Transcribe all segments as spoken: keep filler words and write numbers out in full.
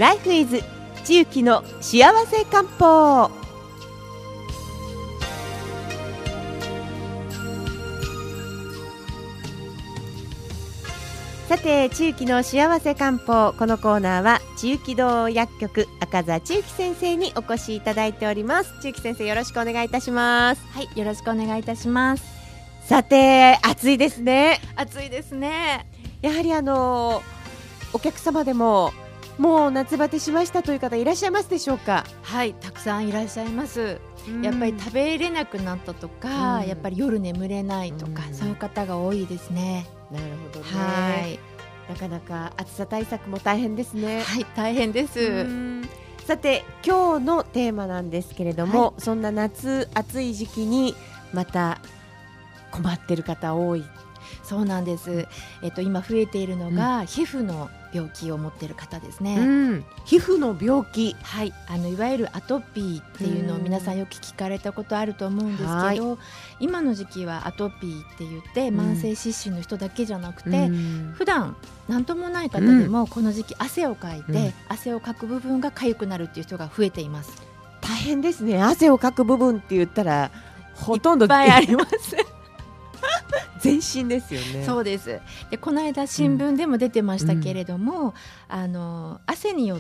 ライフイズ千雪の幸せ漢方。さて、千雪の幸せ漢方、このコーナーは千雪堂薬局赤座千雪先生にお越しいただいております。千雪先生、よろしくお願いいたします。 はい、よろしくお願いいたします。 さて、暑いですね。 暑いですね。 やはりあのお客様でももう夏バテしましたという方いらっしゃいますでしょうか？ はい、たくさんいらっしゃいます。やっぱり食べれなくなったとか、うん、やっぱり夜眠れないとか、うん、そういう方が多いですね。 なるほどね。 はい、 なかなか暑さ対策も大変ですね。 はい、大変です。 さて、今日のテーマなんですけれども、はい、そんな夏暑い時期にまた困ってる方多い。 そうなんです、えっと、今増えているのが、うん、皮膚の病気を持っている方ですね、 うん、皮膚の病気、 はい、あのいわゆるアトピーっていうのを皆さんよく聞かれたことあると思うんですけど、今の時期はアトピーって言って慢性湿疹の人だけじゃなくて、うん、普段何ともない方でもこの時期汗をかいて、うん、汗をかく部分が痒くなるっていう人が増えています。 大変ですね。汗をかく部分って言ったらほとんどいっぱいあります全身ですよね。 そうです。で、この間新聞でも出てましたけれども、うん、あの汗によって、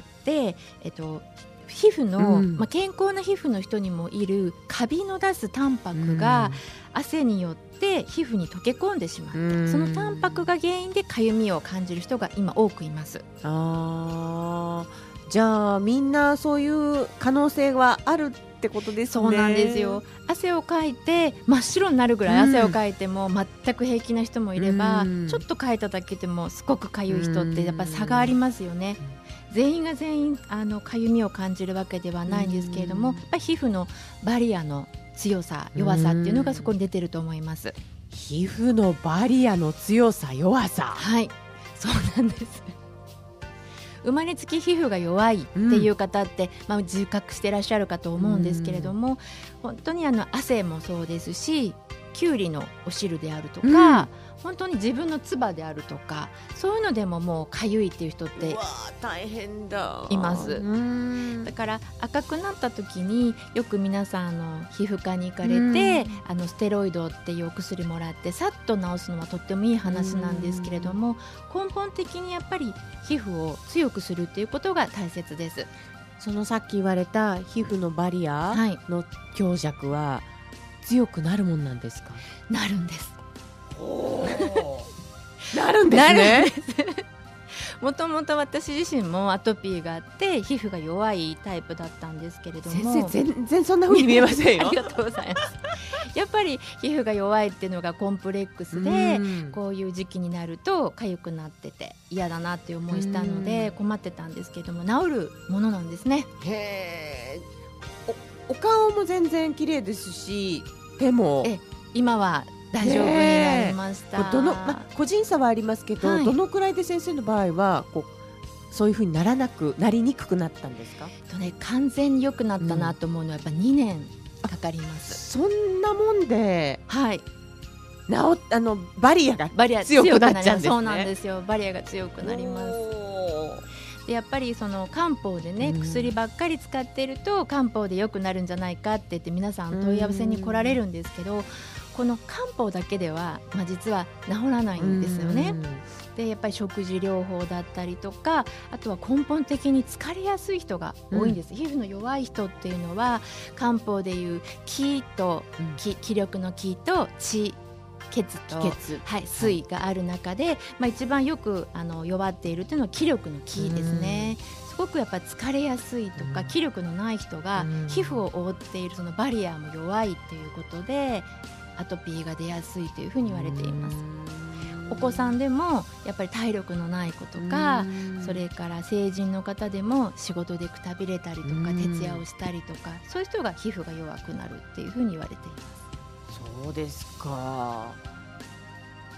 えっと、皮膚の、うんまあ、健康な皮膚の人にもいるカビの出すタンパクが、うん、汗によって皮膚に溶け込んでしまって、うん、そのタンパクが原因でかゆみを感じる人が今多くいます。 あ、じゃあみんなそういう可能性はあるってことですね。 そうなんですよ。汗をかいて真っ白になるぐらい汗をかいても全く平気な人もいれば、うん、ちょっとかいただけでもすごくかゆい人ってやっぱり差がありますよね。全員が全員あのかゆみを感じるわけではないんですけれども、やっぱり皮膚のバリアの強さ弱さっていうのがそこに出てると思います。 皮膚のバリアの強さ弱さ、 はい、そうなんです。生まれつき皮膚が弱いっていう方って、うんまあ、自覚してらっしゃるかと思うんですけれども、うん、本当にあの汗もそうですし、きゅうりのお汁であるとか、うん、本当に自分の唾であるとか、そういうのでももうかゆいっていう人ってうわ大変だいます。 うんだから赤くなった時によく皆さんあの皮膚科に行かれて、あのステロイドっていうお薬もらってさっと治すのはとってもいい話なんですけれども、根本的にやっぱり皮膚を強くするっていうことが大切です。 そのさっき言われた皮膚のバリアの強弱は強くなるもんなんですか？ なるんです。 おなるんですね。 もともと私自身もアトピーがあって皮膚が弱いタイプだったんですけれども、 先生全然そんな風に見えませんよ。 ありがとうございます。やっぱり皮膚が弱いっていうのがコンプレックスで、こういう時期になると痒くなってて嫌だなっていう思いしたので困ってたんですけども、治るものなんですね。 へー、お、お顔も全然綺麗ですし、手もえ今は大丈夫になりました。 どの、ま、個人差はありますけど、はい、どのくらいで先生の場合はこうそういう風にならなくなりにくくなったんですか？ と、ね、完全に良くなったなと思うのはやっぱにねんかかります。 そんなもんで、 はい、 治あのバリアが強くなっちゃうんですね。 そうなんですよ。バリアが強くなります。でやっぱりその漢方でね、うん、薬ばっかり使っていると漢方で良くなるんじゃないかって言って皆さん問い合わせに来られるんですけど、この漢方だけでは、まあ、実は治らないんですよね。でやっぱり食事療法だったりとか、あとは根本的に疲れやすい人が多いんです、うん、皮膚の弱い人っていうのは漢方でいう気と、うん、気, 気力の気と血血と血、 はい、水がある中で、まあ、一番よくあの弱っているというのは気力の気ですね。すごくやっぱ疲れやすいとか、うん、気力のない人が皮膚を覆っているそのバリアも弱いということでアトピーが出やすいというふうに言われています。お子さんでもやっぱり体力のない子とか、それから成人の方でも仕事でくたびれたりとか徹夜をしたりとか、そういう人が皮膚が弱くなるっていうふうに言われています。 そうですか。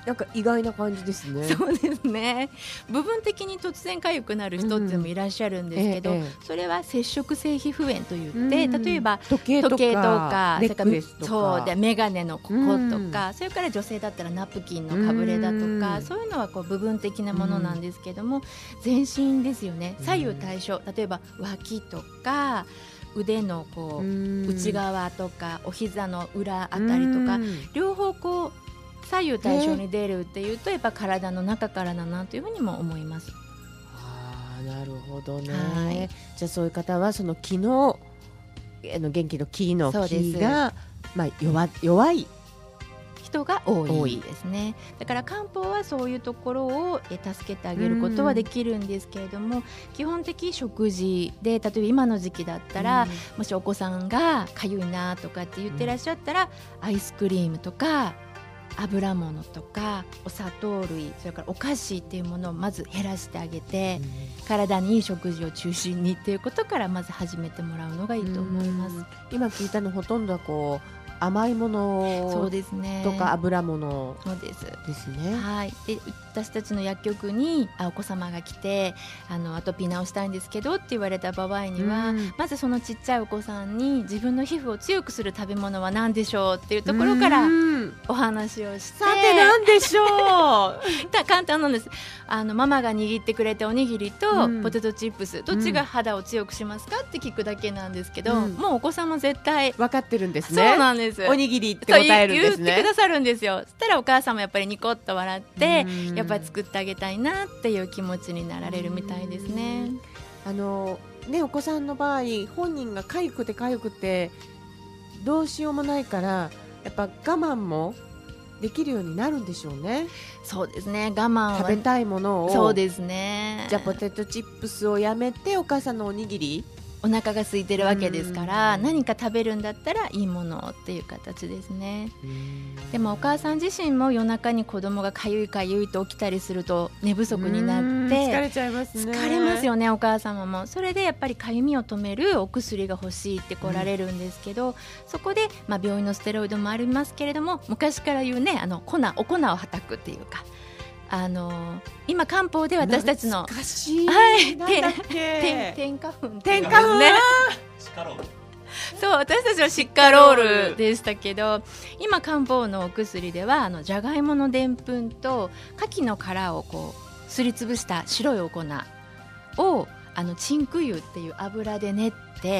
なんか意外な感じですね。 そうですね。部分的に突然痒くなる人ってもいらっしゃるんですけど、うんええ、それは接触性皮膚炎といって、うん、例えば時計とか、 時計とかネックレスとか、 そうでメガネのこことか、うん、それから女性だったらナプキンのかぶれだとか、うん、そういうのはこう部分的なものなんですけども、うん、全身ですよね。左右対称、例えば脇とか腕のこう内側とかお膝の裏あたりとか、両方こう左右対称に出るっていうと、やっぱ体の中からだなというふうにも思います。 あ、なるほどね、はい、じゃあそういう方はその気のあの元気の気の気が、まあ、弱, 弱い人が多いですね。だから漢方はそういうところを助けてあげることはできるんですけれども、基本的食事で、例えば今の時期だったら、もしお子さんがかゆいなとかって言ってらっしゃったら、アイスクリームとか油物とかお砂糖類、それからお菓子っていうものをまず減らしてあげて、うん、体にいい食事を中心にっていうことからまず始めてもらうのがいいと思います。 今聞いたのほとんどはこう甘いものそうですねとか油物そうですですね。 はい。で、私たちの薬局にあお子様が来てあのアトピー治したいんですけどって言われた場合には、まずそのちっちゃいお子さんに自分の皮膚を強くする食べ物は何でしょうっていうところからお話をして、 さて何でしょう簡単なんです。あのママが握ってくれたおにぎりとポテトチップス、どっちが肌を強くしますかって聞くだけなんですけど、うん、もうお子さんも絶対分かってるんですね。 そうなんです。 おにぎりって答えるんですね。 言ってくださるんですよ。そしたらお母さんもやっぱりニコッと笑って、やっぱり作ってあげたいなっていう気持ちになられるみたいですね。 あのね、お子さんの場合本人がかゆくてかゆくてどうしようもないから、やっぱ我慢もできるようになるんでしょうね。 そうですね、我慢は食べたいものを、 そうですね、 じゃあポテトチップスをやめてお母さんのおにぎり、 お腹が空いてるわけですから、何か食べるんだったらいいものっていう形ですね。でもお母さん自身も夜中に子供がかゆいかゆいと起きたりすると寝不足になって疲れちゃいますね。 疲れますよね、お母様も。それでやっぱりかゆみを止めるお薬が欲しいって来られるんですけど、うん、そこで、まあ、病院のステロイドもありますけれども、昔から言うね、あの粉お粉をはたくっていうか、あのー、今漢方で私たちの懐かしい、 はい、 なんだっけ、 天花粉天花粉ねそう、私たちはシッカロールでしたけど、今漢方のお薬ではあのじゃがいものでんぷんと牡蠣の殻をこうすりつぶした白いお粉をあのチンク油っていう油で練って、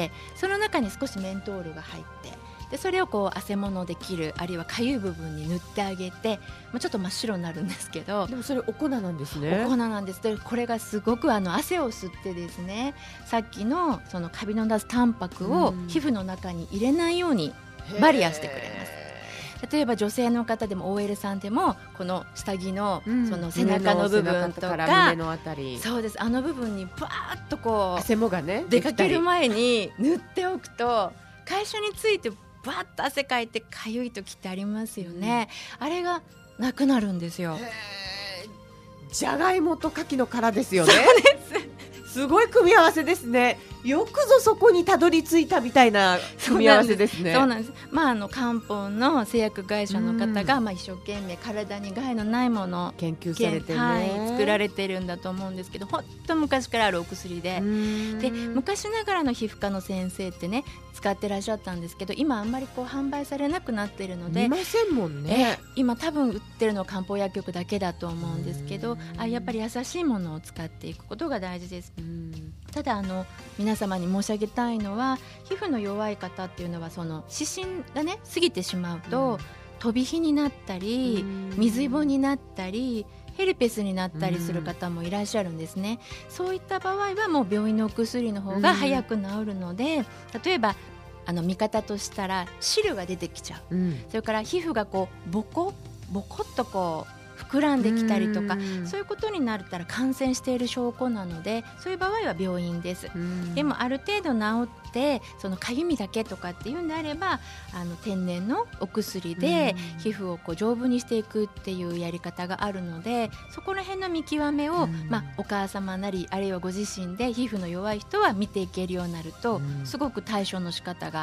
その中に少しメントールが入って、でそれをこう汗ものできる、あるいはかゆい部分に塗ってあげて、まあ、ちょっと真っ白になるんですけど、 でもそれお粉なんですね。 お粉なんです。でこれがすごくあの汗を吸ってですね、さっきのそのカビの出すタンパクを皮膚の中に入れないようにバリアしてくれます。例えば女性の方でも オーエル さんでもこの下着のその背中の部分とか、 胸のあたり、 そうです、あの部分にバーッとこう汗もがね、 出かける前に塗っておくと、会社についてバーッと汗かいてかゆい時ってありますよね、うん、あれがなくなるんですよ。 じゃがいもと牡蠣の殻ですよね。 そうです、 すごい組み合わせですね。よくぞそこにたどり着いたみたいな組み合わせですね。 そうなんです。まあ、あの漢方の製薬会社の方が、まあ、一生懸命体に害のないものを研究されてね、 はい、作られてるんだと思うんですけど、本当昔からあるお薬で、で昔ながらの皮膚科の先生ってね使ってらっしゃったんですけど、今あんまりこう販売されなくなっているので見ませんもんね。 今多分売ってるのは漢方薬局だけだと思うんですけど、あやっぱり優しいものを使っていくことが大事です。ただあの皆様に申し上げたいのは、皮膚の弱い方っていうのはその湿疹がね過ぎてしまうと、うん、飛び火になったり、水イボになったり、ヘルペスになったりする方もいらっしゃるんですね。そういった場合はもう病院のお薬の方が早く治るので、例えばあの見方としたら汁が出てきちゃう、うん、それから皮膚がこうボコボコっとこう膨らんできたりとか、そういうことになったら感染している証拠なので、そういう場合は病院です。でもある程度治ってそのかゆみだけとかっていうんであれば、あの天然のお薬で皮膚をこう丈夫にしていくっていうやり方があるので、そこら辺の見極めを、まあ、お母様なりあるいはご自身で皮膚の弱い人は見ていけるようになると、すごく対処の仕方が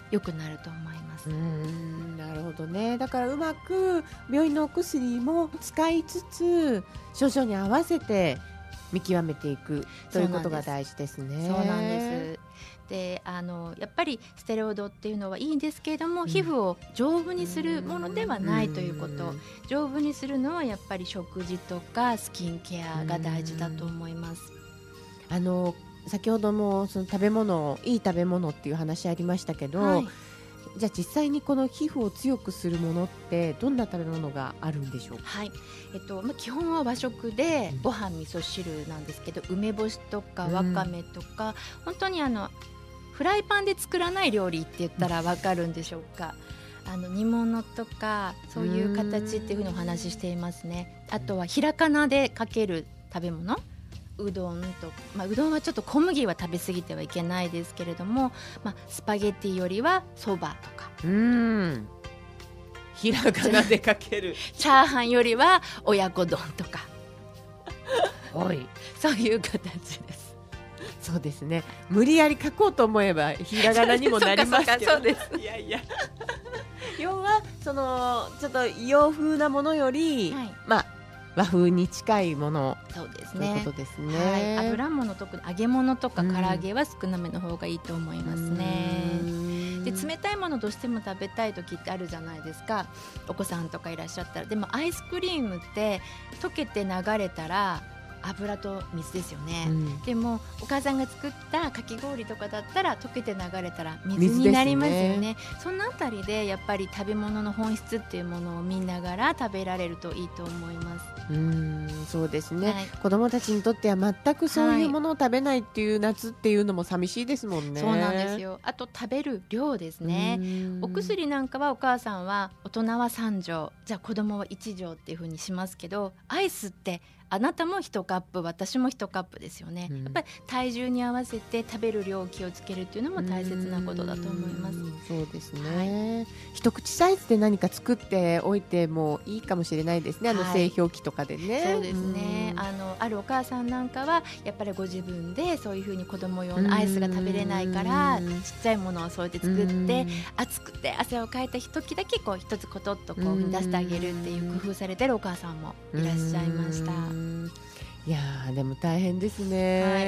良くなると思います。 うーん、なるほどね。だからうまく病院のお薬も使いつつ症状に合わせて見極めていくということが大事ですね。 そうなんです。で、あのやっぱりステロイドっていうのはいいんですけれども、うん、皮膚を丈夫にするものではないということ、丈夫にするのはやっぱり食事とかスキンケアが大事だと思います。 あの先ほどもその食べ物、いい食べ物っていう話ありましたけど、はい、じゃあ実際にこの皮膚を強くするものってどんな食べ物があるんでしょうか。 はい、えっとまあ、基本は和食でご飯味噌汁なんですけど、梅干しとかわかめとか、うん、本当にあのフライパンで作らない料理って言ったらわかるんでしょうか。あの煮物とかそういう形っていうふうにお話ししていますね。あとはひらかなでかける食べ物、うどんと、まあ、うどんはちょっと小麦は食べ過ぎてはいけないですけれども、まあ、スパゲッティよりはそばとか、 うーん、ひらがなでかけるチャーハンよりは親子丼とかはい、 そういう形です。 そうですね、無理やり書こうと思えばひらがなにもなりますけどそうです。 いやいや要はそのちょっと洋風なものより、はい、まあ和風に近いもの、 そうですね、 ということですね。 はい、油物、特に揚げ物とか唐揚げは少なめの方がいいと思いますね。で、冷たいものどうしても食べたい時ってあるじゃないですか。お子さんとかいらっしゃったら。でもアイスクリームって溶けて流れたら油と水ですよね、うん、でもお母さんが作ったかき氷とかだったら溶けて流れたら水になりますよね。ね、そのあたりでやっぱり食べ物の本質っていうものを見ながら食べられるといいと思います。 うーん、そうですね、はい、子どもたちにとっては全くそういうものを食べないっていう夏っていうのも寂しいですもんね。 そうなんですよ。あと食べる量ですね。お薬なんかはお母さんは大人はさん錠、じゃあ子どもはいち錠っていう風にしますけど、アイスってあなたもいちカップ、私もいちカップですよね、うん、やっぱり体重に合わせて食べる量を気をつけるっていうのも大切なことだと思います。 そうですね、はい、一口サイズで何か作っておいてもいいかもしれないですね、あの製氷機とかでね、 はい、そうですね、あのあるお母さんなんかはやっぱりご自分でそういう風に子供用のアイスが食べれないからちっちゃいものをそうやって作って暑くて汗をかいた時だけこう一つコトッとこう出してあげるっていう工夫されてるお母さんもいらっしゃいました。 いやでも大変ですね。 はい、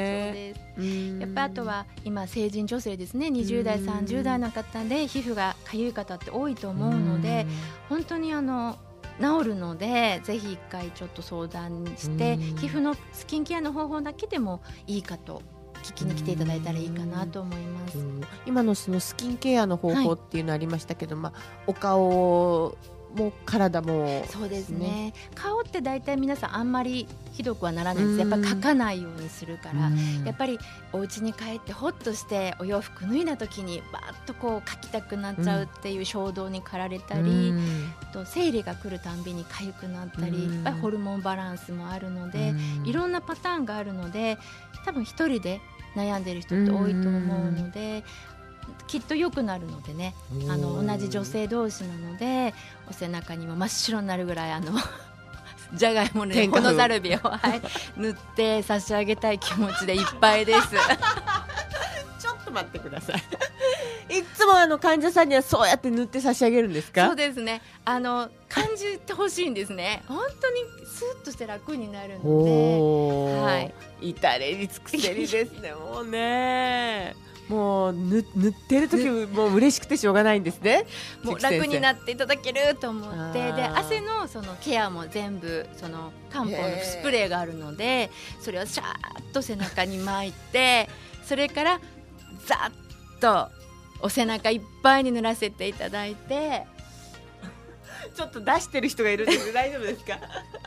そうです。やっぱあとは今成人女性ですね、にじゅう代さんじゅう代の方で皮膚がかゆい方って多いと思うので、本当にあの治るのでぜひ一回ちょっと相談して皮膚のスキンケアの方法だけでもいいかと聞きに来ていただいたらいいかなと思います。 今のそのスキンケアの方法っていうのありましたけど、はい、まあ、お顔も体も、 そうですね、顔って大体皆さんあんまりひどくはならないんです。やっぱり描かないようにするから、やっぱりお家に帰ってホッとしてお洋服脱いだ時にバーッとこう描きたくなっちゃうっていう衝動に駆られたり、あと生理が来るたんびに痒くなったり、やっぱりホルモンバランスもあるのでいろんなパターンがあるので、多分一人で悩んでる人って多いと思うので、きっと良くなるのでね、あの同じ女性同士なのでお背中にも真っ白になるぐらいあのじゃがいものこのザルビを、はい、塗って差し上げたい気持ちでいっぱいですちょっと待ってくださいいつもあの患者さんにはそうやって塗って差し上げるんですか。 そうですね、あの感じてほしいんですね。本当にスーッとして楽になるので、はい、 至れり尽くせりですねもうねもう 塗, 塗ってる時もう嬉しくてしょうがないんですね。 もう楽になっていただけると思って、で汗 の, そのケアも全部その漢方のスプレーがあるので、それをシャーッと背中に巻いてそれからザッとお背中いっぱいに塗らせていただいてちょっと出してる人がいるんですけど大丈夫ですか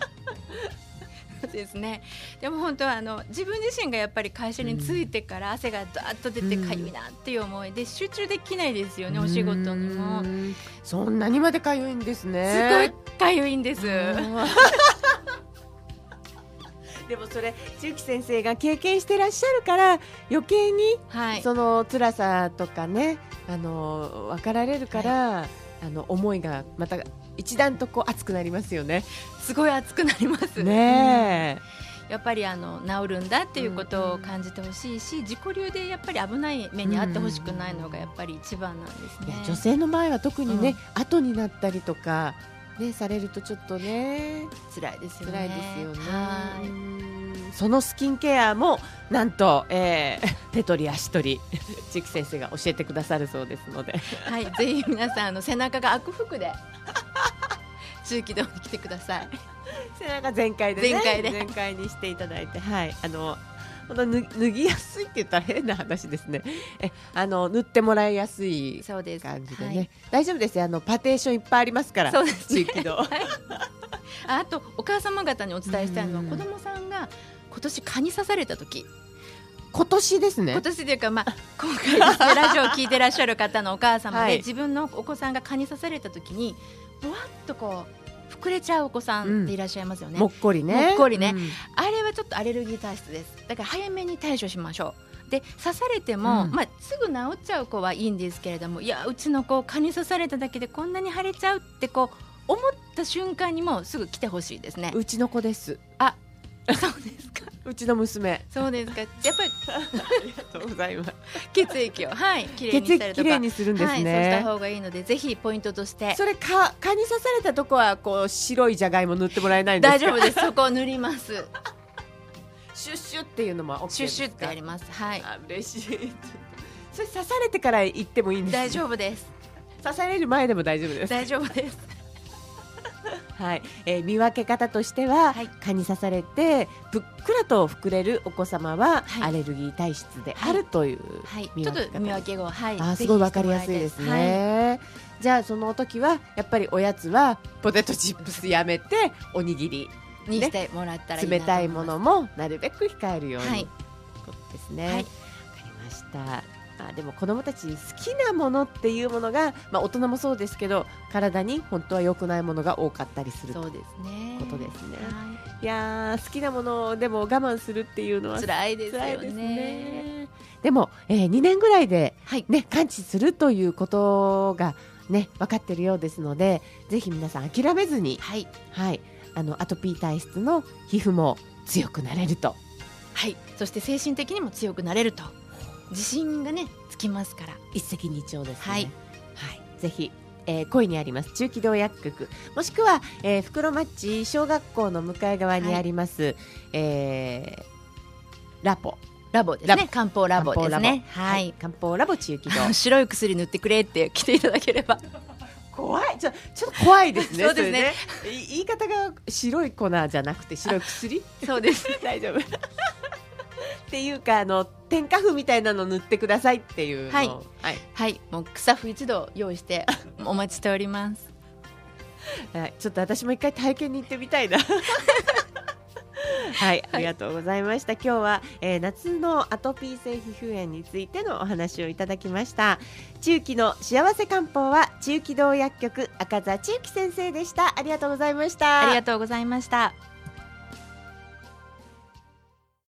ですね、でも本当はあの自分自身がやっぱり会社に着いてから汗がダーッと出てかゆいなっていう思いで集中できないですよね、お仕事にも。 そんなにまでかゆいんですね。 すごいかゆいんですでもそれ千雪先生が経験してらっしゃるから余計に、はい、その辛さとかねあの分かられるから、はい、あの思いがまた一段とこう熱くなりますよね。 すごい熱くなりますね、 やっぱりあの治るんだっていうことを感じてほしいし、自己流でやっぱり危ない目に遭ってほしくないのがやっぱり一番なんですね。 いや女性の場合は特にね、 うん、 後になったりとか、ね、されるとちょっとね辛いですよね。 辛いですよね。 はい、 うん、そのスキンケアもなんと、えー、手取り足取り千木先生が教えてくださるそうですので、 はい、ぜひ皆さんあの背中が開く服で中気道に来てください。 背中全開でね、 全開で全開にしていただいて、はい、あの脱ぎやすいって言ったら変な話ですね。えあの塗ってもらいやすいそうです感じでね、 はい、 大丈夫ですよ。あのパテーションいっぱいありますから。 そうですね、 地域道、 はい、あとお母様方にお伝えしたいのは、子供さんが今年蚊に刺された時、 今年ですね。 今年というか、まあ、今回ですねラジオを聞いてらっしゃる方のお母様で、はい、自分のお子さんが蚊に刺された時にぼわっとこう膨れちゃうお子さんっていらっしゃいますよね、 うん、もっこりね、 もっこりね、 うん、 あれはちょっとアレルギー体質です。だから早めに対処しましょう。で刺されても、うん、まあ、すぐ治っちゃう子はいいんですけれども、いやうちの子蚊に刺されただけでこんなに腫れちゃうってこう思った瞬間にもすぐ来てほしいですね。 うちの子です。 あ、そうですか。 うちの娘。 そうですか。やっぱりありがとうございます。 血液をはいきれいにしたりとか、 きれいにするんですね。 はい、そうした方がいいので、ぜひポイントとして。 それか蚊に刺されたとこはこう白いじゃがいも塗ってもらえないんですか。 大丈夫です。そこを塗ります。 シュッシュっていうのも OK ですか。 シュッシュってやります。はい。 あ、嬉しい。それ刺されてから行ってもいいんですか。 大丈夫です。 刺される前でも大丈夫です。 大丈夫です。 はい、えー、見分け方としては、はい、蚊に刺されてぷっくらと膨れるお子様は、はい、アレルギー体質であるという見分け方、 はいはい、ちょっと見分け後、はい、 あ、すごい分かりやすいですね、はい、じゃあその時はやっぱりおやつはポテトチップスやめておにぎりにしてもらったらいいなと思います。 冷たいものもなるべく控えるように、 はい、 ことですね、はい、分かりました。あ、でも子どもたち好きなものっていうものが、まあ、大人もそうですけど体に本当は良くないものが多かったりするそうですね、 ことですね、 はい、 いや好きなものでも我慢するっていうのは辛いですよ ね, ですね。でも、えー、にねんぐらいで、はいね、完治するということが、ね、分かっているようですので、ぜひ皆さん諦めずに、はいはい、あのアトピー体質の皮膚も強くなれると、 はい、そして精神的にも強くなれると、自信がねつきますから、 一石二鳥ですね。 はい、 はい、ぜひ、えー、恋にあります中気道薬局、もしくは、えー、袋町小学校の向かい側にあります、はい、えー、ラポラボですね、漢方ラボですね、 はい、漢方ラボ中気道白い薬塗ってくれって来ていただければ怖い、ちょ、ちょっと怖いですね。 そうですね、 それね、言い方が白い粉じゃなくて白い薬そうです大丈夫っていうか、あの添加粉みたいなの塗ってくださいっていうの、 はいはい、はい、もう草布一度用意してお待ちしております、 はい、ちょっと私も一回体験に行ってみたいなはい、ありがとうございました。今日は、えー、夏のアトピー性皮膚炎についてのお話をいただきました。中気の幸せ漢方は中気道薬局赤座千幸先生でした。ありがとうございました。 ありがとうございました。